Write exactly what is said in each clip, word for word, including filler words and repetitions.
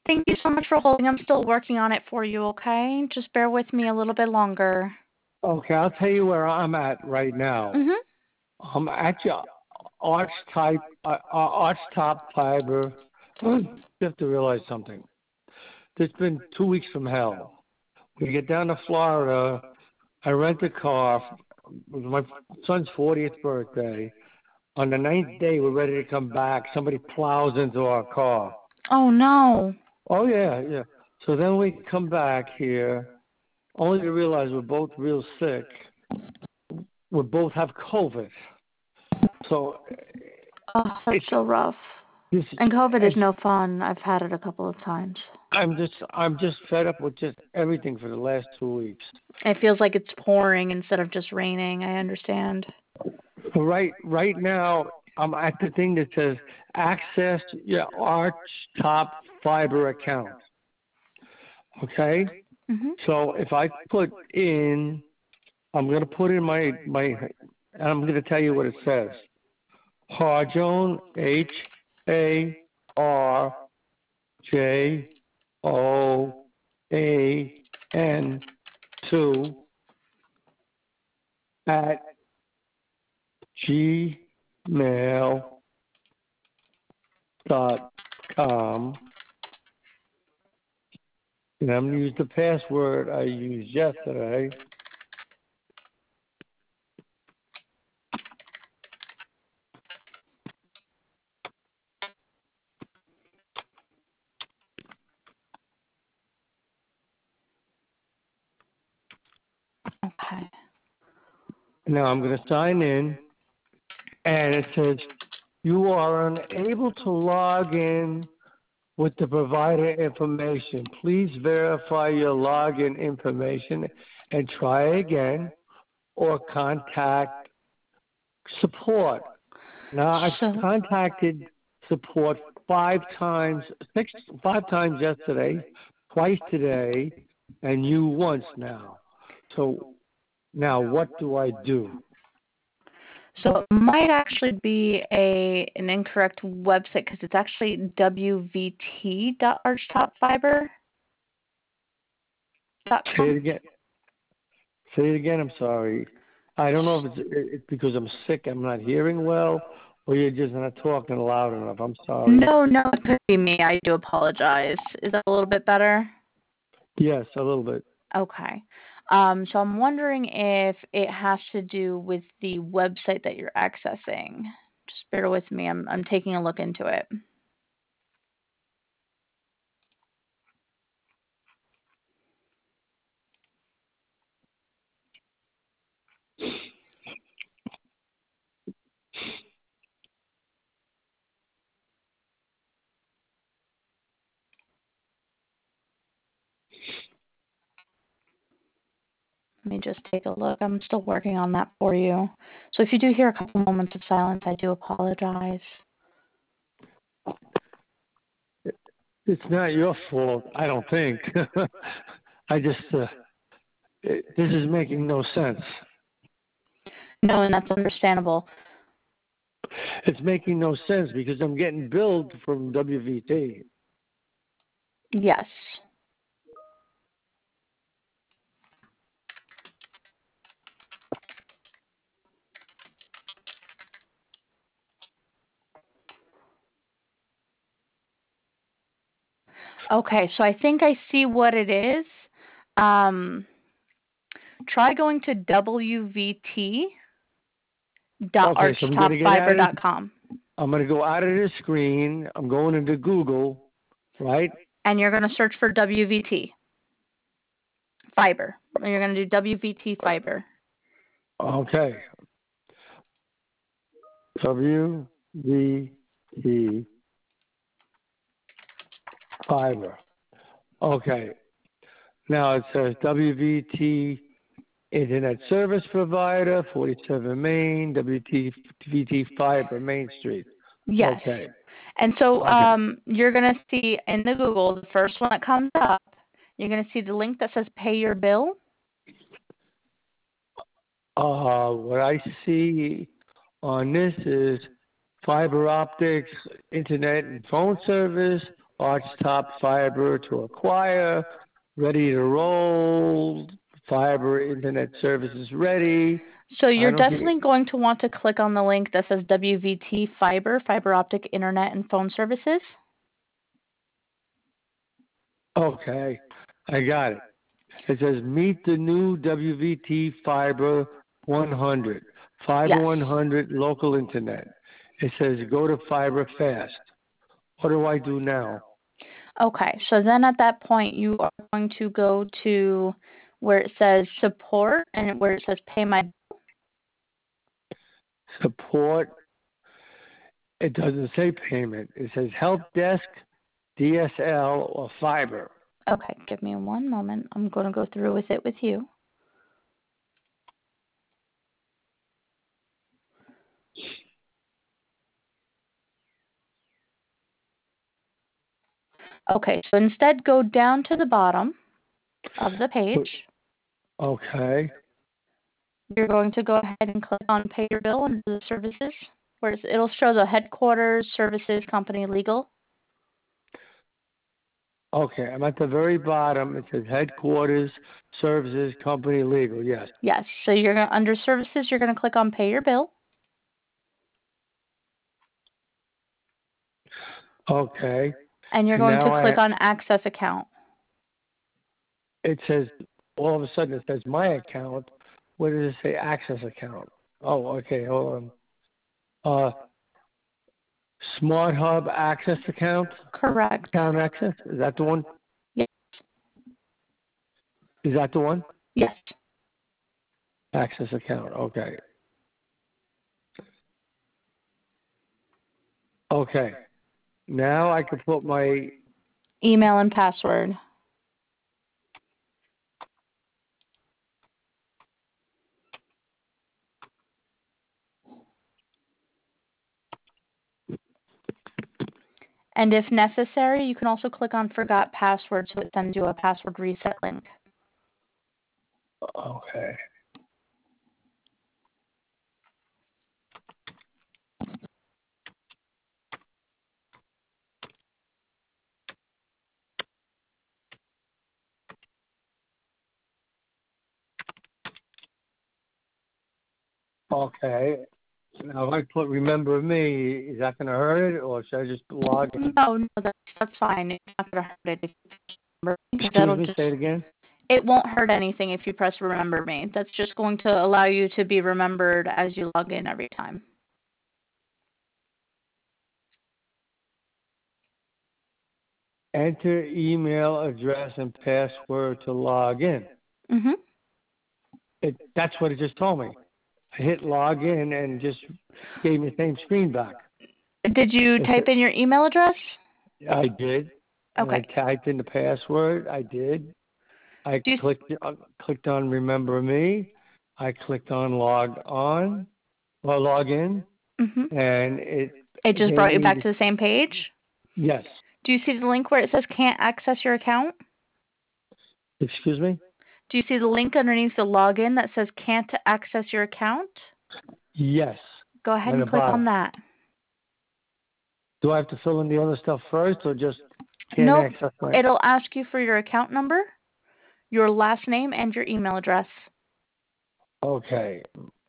Thank you so much for holding. I'm still working on it for you, okay? Just bear with me a little bit longer. Okay, I'll tell you where I'm at right now. Mm-hmm. I'm at your arch type, uh, uh, arch top fiber. You have to realize something. It's been two weeks from hell. We get down to Florida. I rent a car. It was my son's fortieth birthday. On the ninth day, we're ready to come back. Somebody plows into our car. Oh, no. Oh, yeah, yeah. So then we come back here, only to realize we're both real sick. We both have COVID. So Oh, that's it's so rough. this. And COVID is It's, no fun. I've had it a couple of times. I'm just I'm just fed up with just everything for the last two weeks. It feels like it's pouring instead of just raining. I understand. Right right now, I'm at the thing that says access your Arch Top Fiber account. Okay, Mm-hmm. so if I put in, I'm going to put in my my, and I'm going to tell you what it says. Harjone, H A R J O A N two at gmail dot com. And I'm going to use the password I used yesterday. Okay. Now I'm going to sign in, and it says you are unable to log in with the provider information. Please verify your login information and try again or contact support. Now, I've So, contacted support five times, six, five times yesterday, twice today, and you once now. So now what do I do? so it might actually be a an incorrect website because it's actually w v t dot archtopfiber dot Say it com. again. Say it again. I'm sorry. I don't know if it's, it's because I'm sick, I'm not hearing well, or you're just not talking loud enough. I'm sorry. No, no, it could be me. I do apologize. Is that a little bit better? Yes, a little bit. Okay. Um, so I'm wondering if it has to do with the website that you're accessing. Just bear with me. I'm I'm taking a look into it. Let me just take a look. I'm still working on that for you. So if you do hear a couple moments of silence, I do apologize. It's not your fault, I don't think. I just, uh, it, this is making no sense. No, and that's understandable. It's making no sense because I'm getting billed from W V T. Yes. Okay, so I think I see what it is. Um, try going to w v t dot Okay, so I'm going to get out archtopfiber of, dot com. I'm going to go out of this screen. I'm going into Google, right? And you're going to search for W V T fiber. And you're going to do W V T fiber. Okay. W V T fiber. Okay. Now it says W V T Internet Service Provider, forty-seven Main, W V T Fiber, Main Street. Yes. Okay. And so Okay. um, you're going to see in the Google, the first one that comes up, you're going to see the link that says pay your bill. Uh, what I see on this is fiber optics, internet and phone service, Archtop Fiber to acquire. Ready to roll. Fiber internet services ready. So I you're don't see. definitely going to want to click on the link that says W V T Fiber, Fiber Optic Internet and Phone Services. Okay, I got it. It says meet the new W V T Fiber one hundred. Fiber Yes. one hundred local internet. It says go to Fiber fast. What do I do now? Okay, so then at that point, you are going to go to where it says support and where it says pay my. Support. It doesn't say payment. It says help desk, D S L, or fiber. Okay, give me one moment. I'm going to go through with it with you. Okay, so instead go down to the bottom of the page. Okay. You're going to go ahead and click on pay your bill under the services, where it's, it'll show the headquarters, services, company, legal. Okay, I'm at the very bottom. It says headquarters, services, company, legal. Yes. Yes, so you're going to, under services, you're going to click on pay your bill. Okay. And you're And going to now click I, on access account. it says, all of a sudden it says my account. Where does it say access account? Oh, okay, hold on. Uh, Smart Hub access account? Correct. Account access? Is that the one? Yes. Is that the one? Yes. Access account, okay. Okay. Now I can put my, Email and password. And if necessary, you can also click on forgot password so it sends you a password reset link. okay. Okay. Now, if I put remember me, is that going to hurt it, or should I just log in? No, no, that's, that's fine. It's not going to hurt it if you remember, because Excuse that'll me, just, say it again? it won't hurt anything if you press remember me. That's just going to allow you to be remembered as you log in every time. Enter email address and password to log in. Mm-hmm. It, that's what it just told me. I hit log in and just gave me the same screen back. Did you It type said- in your email address? I did, and I Okay. typed in the password. I did. I Do you, clicked uh, clicked on remember me. I clicked on log on or log in, mm-hmm. and it It just gave brought you me back the, to the same page? yes. Do you see the link where it says can't access your account? Excuse me. Do you see the link underneath the login that says can't access your account? Yes. Go ahead On and the click bottom. on that. Do I have to fill in the other stuff first, or just can't Nope. access my? It'll ask you for your account number, your last name, and your email address. Okay.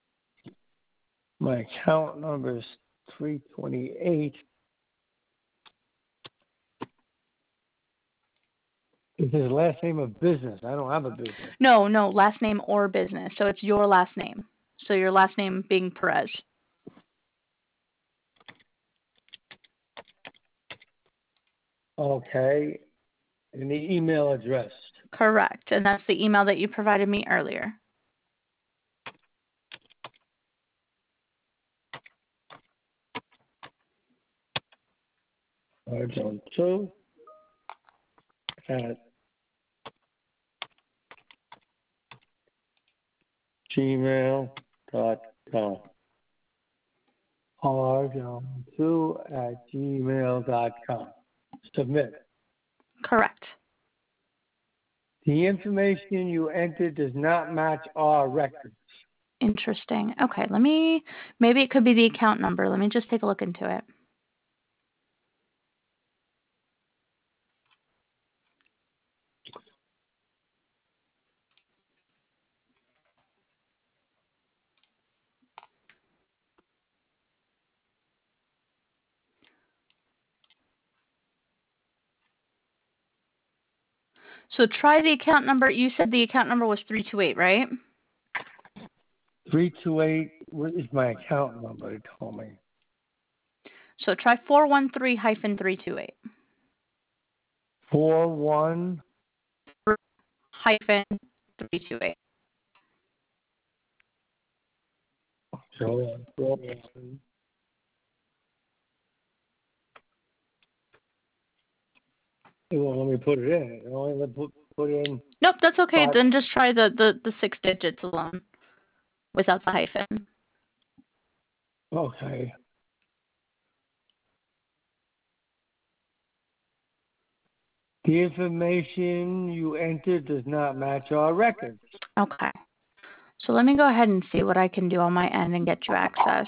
My account number is three twenty-eight. It's his last name of business. I don't have a business. No, no, last name or business. So it's your last name. So your last name being Perez. Okay. And the email address. Correct. And that's the email that you provided me earlier. Arjun two at gmail dot com. Arjun two at gmail dot com. Submit. Correct. The information you entered does not match our records. Interesting. Okay, let me, maybe it could be the account number. Let me just take a look into it. So try the account number. You said the account number was three two eight, right? three two eight, what is my account number? They told me. So try four one three hyphen three two eight. four one Hyphen three two eight. So, four one. It won't let me put it in. It only let me put, put in. Nope, that's okay. Five. Then just try the, the, the six digits alone without the hyphen. Okay. The information you entered does not match our records. Okay. So let me go ahead and see what I can do on my end and get you access.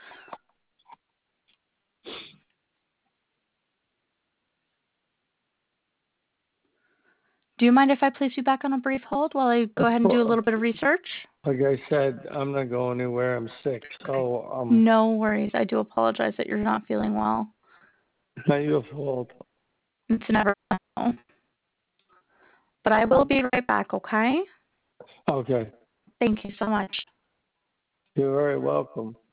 Do you mind if I place you back on a brief hold while I go ahead and do a little bit of research? Like I said, I'm not going anywhere. I'm sick. So, um, No worries. I do apologize that you're not feeling well. it's not your fault. It's never no. But I will be right back, okay? Okay. Thank you so much. You're very welcome.